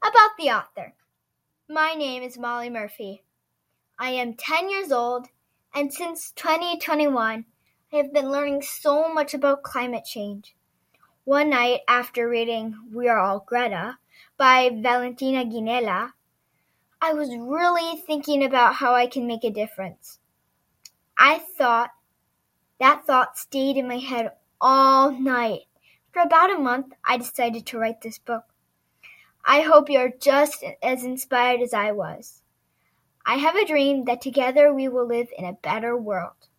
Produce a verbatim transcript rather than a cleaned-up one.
About the author. My name is Molly Murphy. I am ten years old, and since twenty twenty-one, I have been learning so much about climate change. One night after reading We Are All Greta by Valentina Ginella, I was really thinking about how I can make a difference. I thought that thought stayed in my head all night. For about a month, I decided to write this book. I hope you're just as inspired as I was. I have a dream that together we will live in a better world.